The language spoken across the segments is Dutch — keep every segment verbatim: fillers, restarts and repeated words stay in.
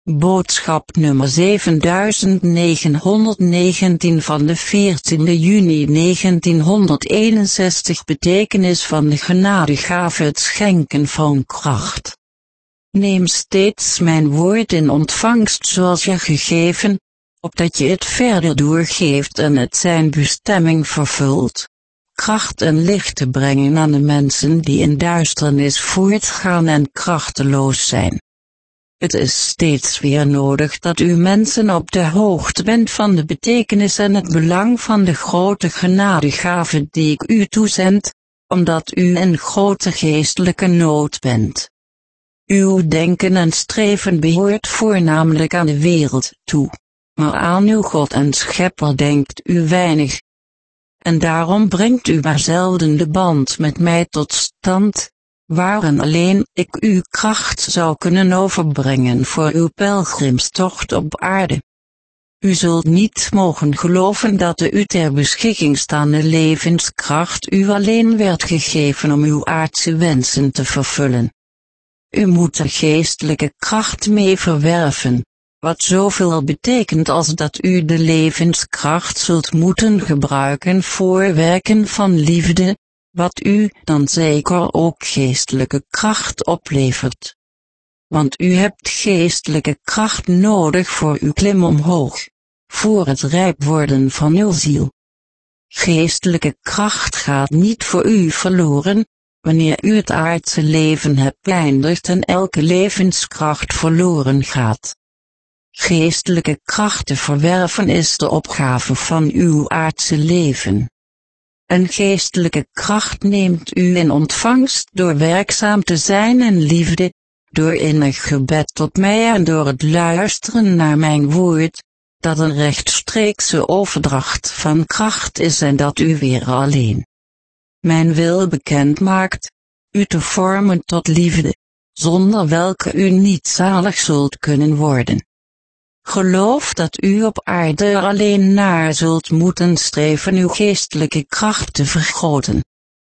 Boodschap nummer zevenduizend negenhonderdnegentien van de veertiende juni negentienhonderdeenenzestig. Betekenis van de genadegave: het schenken van kracht. Neem steeds mijn woord in ontvangst zoals je gegeven, opdat je het verder doorgeeft en het zijn bestemming vervult. Kracht en licht te brengen aan de mensen die in duisternis voortgaan en krachteloos zijn. Het is steeds weer nodig dat u mensen op de hoogte bent van de betekenis en het belang van de grote genadegave die ik u toezend, omdat u in grote geestelijke nood bent. Uw denken en streven behoort voornamelijk aan de wereld toe, maar aan uw God en Schepper denkt u weinig. En daarom brengt u maar zelden de band met mij tot stand, waarin alleen ik uw kracht zou kunnen overbrengen voor uw pelgrimstocht op aarde. U zult niet mogen geloven dat de u ter beschikking staande levenskracht u alleen werd gegeven om uw aardse wensen te vervullen. U moet de geestelijke kracht mee verwerven, wat zoveel betekent als dat u de levenskracht zult moeten gebruiken voor werken van liefde, wat u dan zeker ook geestelijke kracht oplevert. Want u hebt geestelijke kracht nodig voor uw klim omhoog, voor het rijp worden van uw ziel. Geestelijke kracht gaat niet voor u verloren, wanneer u het aardse leven hebt beëindigd en elke levenskracht verloren gaat. Geestelijke kracht te verwerven is de opgave van uw aardse leven. Een geestelijke kracht neemt u in ontvangst door werkzaam te zijn in liefde, door innig gebed tot mij en door het luisteren naar mijn woord, dat een rechtstreekse overdracht van kracht is en dat u weer alleen mijn wil bekend maakt, u te vormen tot liefde, zonder welke u niet zalig zult kunnen worden. Geloof dat u op aarde er alleen naar zult moeten streven uw geestelijke kracht te vergroten.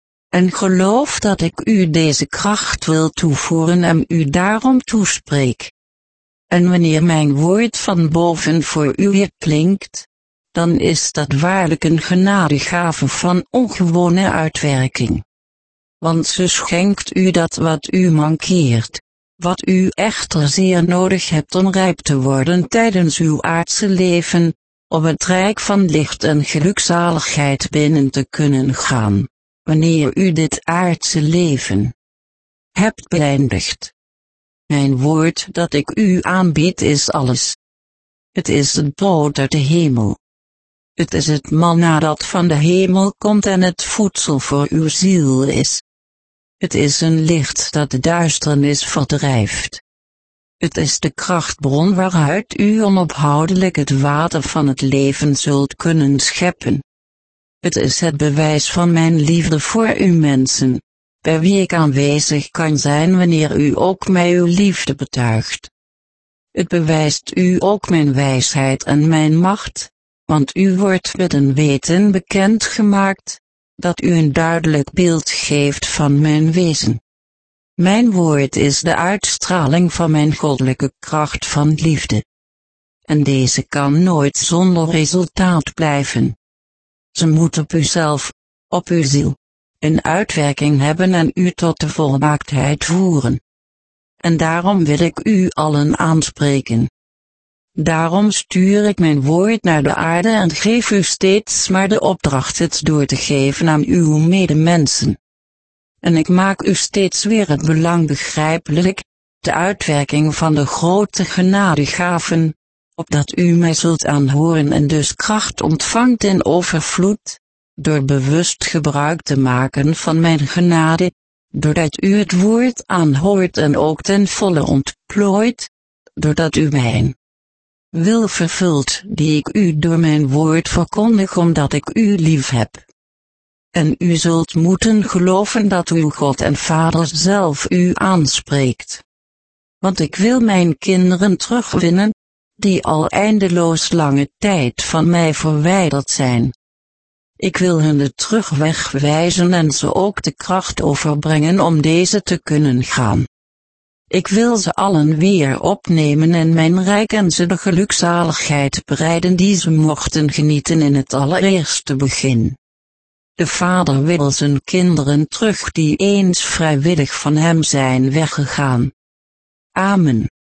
En geloof dat ik u deze kracht wil toevoeren en u daarom toespreek. En wanneer mijn woord van boven voor u weer klinkt, dan is dat waarlijk een genadegave van ongewone uitwerking. Want ze schenkt u dat wat u mankeert, wat u echter zeer nodig hebt om rijp te worden tijdens uw aardse leven, om het rijk van licht en gelukzaligheid binnen te kunnen gaan, wanneer u dit aardse leven hebt beëindigd. Mijn woord dat ik u aanbied is alles. Het is het brood uit de hemel. Het is het manna dat van de hemel komt en het voedsel voor uw ziel is. Het is een licht dat de duisternis verdrijft. Het is de krachtbron waaruit u onophoudelijk het water van het leven zult kunnen scheppen. Het is het bewijs van mijn liefde voor u mensen, bij wie ik aanwezig kan zijn wanneer u ook mij uw liefde betuigt. Het bewijst u ook mijn wijsheid en mijn macht, want u wordt met een weten bekendgemaakt, dat u een duidelijk beeld geeft van mijn wezen. Mijn woord is de uitstraling van mijn goddelijke kracht van liefde. En deze kan nooit zonder resultaat blijven. Ze moet op uzelf, op uw ziel, een uitwerking hebben en u tot de volmaaktheid voeren. En daarom wil ik u allen aanspreken. Daarom stuur ik mijn woord naar de aarde en geef u steeds maar de opdracht het door te geven aan uw medemensen. En ik maak u steeds weer het belang begrijpelijk, de uitwerking van de grote genadegaven, opdat u mij zult aanhoren en dus kracht ontvangt in overvloed, door bewust gebruik te maken van mijn genade, doordat u het woord aanhoort en ook ten volle ontplooit, doordat u mijn wil vervult die ik u door mijn woord verkondig omdat ik u lief heb. En u zult moeten geloven dat uw God en Vader zelf u aanspreekt. Want ik wil mijn kinderen terugwinnen, die al eindeloos lange tijd van mij verwijderd zijn. Ik wil hen de terugweg wijzen en ze ook de kracht overbrengen om deze te kunnen gaan. Ik wil ze allen weer opnemen en mijn rijk en ze de gelukzaligheid bereiden die ze mochten genieten in het allereerste begin. De Vader wil zijn kinderen terug die eens vrijwillig van hem zijn weggegaan. Amen.